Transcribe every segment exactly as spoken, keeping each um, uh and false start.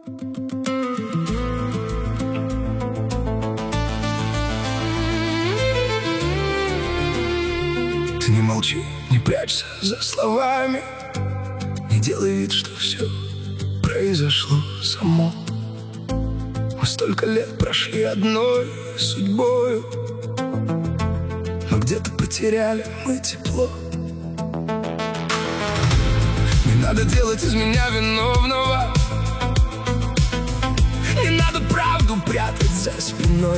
Ты не молчи, не прячься за словами, не делай вид, что все произошло само. Мы столько лет прошли одной судьбою, но где-то потеряли мы тепло. Не надо делать из меня виновного, не надо правду прятать за спиной.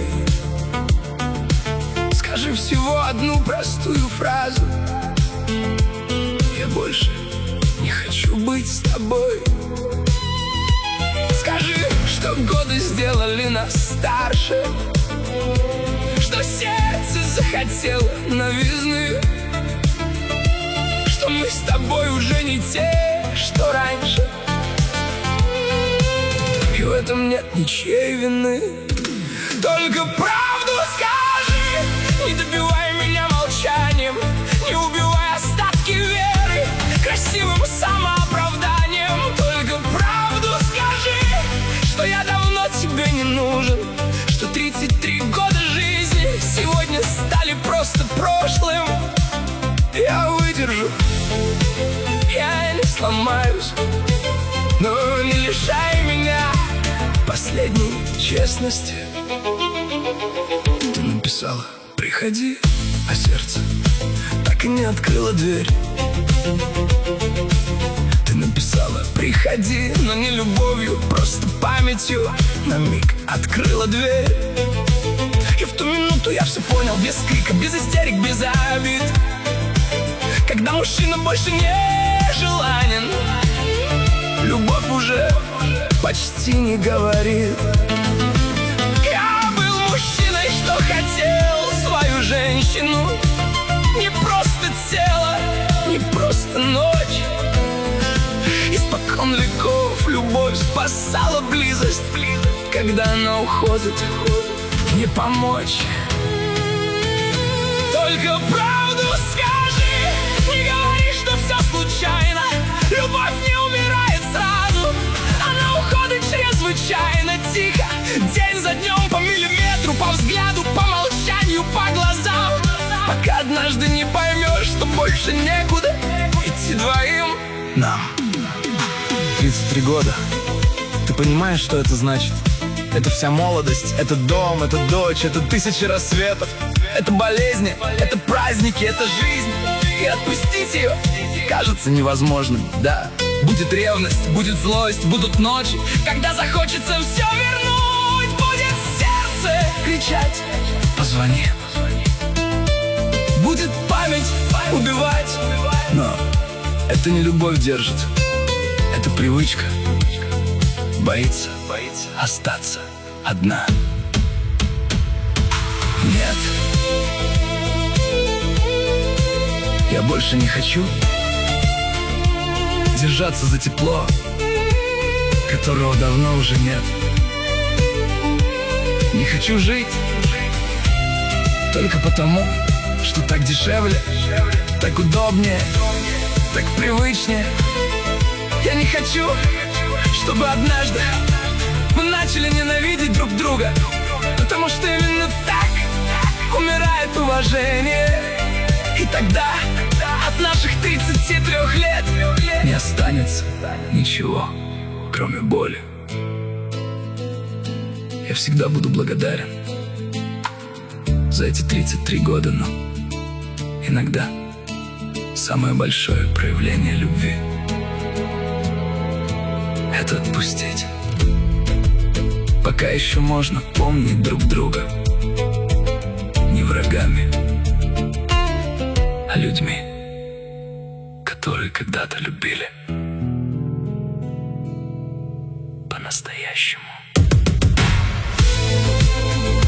Скажи всего одну простую фразу: я больше не хочу быть с тобой. Скажи, что годы сделали нас старше, что сердце захотело новизны, что мы с тобой уже не те, что раньше, и в этом нет ничьей вины. Только правду скажи, не добивай меня молчанием, не убивай остатки веры красивым самооправданием. Только правду скажи, что я давно тебе не нужен, что тридцать три года жизни сегодня стали просто прошлым. Я выдержу, я не сломаюсь, но не лишай меня последней честности. Ты написала: приходи, а сердце так и не открыло дверь. Ты написала: приходи, но не любовью, просто памятью на миг открыла дверь. И в ту минуту я все понял, без крика, без истерик, без обид, когда мужчина больше не желанен, любовь уже почти не говорит. Я был мужчиной, что хотел свою женщину, не просто тело, не просто ночь. Испокон веков любовь спасала близость, когда она уходит, не помочь. Только правду скажи, не говори, что все случайно. Любовь не умирает сразу, она уходит чрезвычайно тихо, день за днем, по миллиметру, по взгляду, по молчанию, по глазам, пока однажды не поймешь, что больше некуда идти двоим нам. тридцать три года. Ты понимаешь, что это значит? Это вся молодость, это дом, это дочь, это тысячи рассветов, это болезни, это праздники, это жизнь. И отпустить ее кажется невозможным, да. Будет ревность, будет злость, будут ночи, когда захочется все вернуть. Будет сердце кричать: позвони. Будет память убивать, но это не любовь держит, это привычка. Боится, боится остаться одна. Нет, я больше не хочу держаться за тепло, которого давно уже нет. Не хочу жить только потому, что так дешевле, так удобнее, так привычнее. Я не хочу, чтобы однажды мы начали ненавидеть друг друга, потому что именно так умирает уважение. И тогда от наших тридцати трёх лет не останется ничего, кроме боли. Я всегда буду благодарен за эти тридцать три года, но иногда самое большое проявление любви — это отпустить. Пока еще можно помнить друг друга не врагами, а людьми, которые когда-то любили по-настоящему.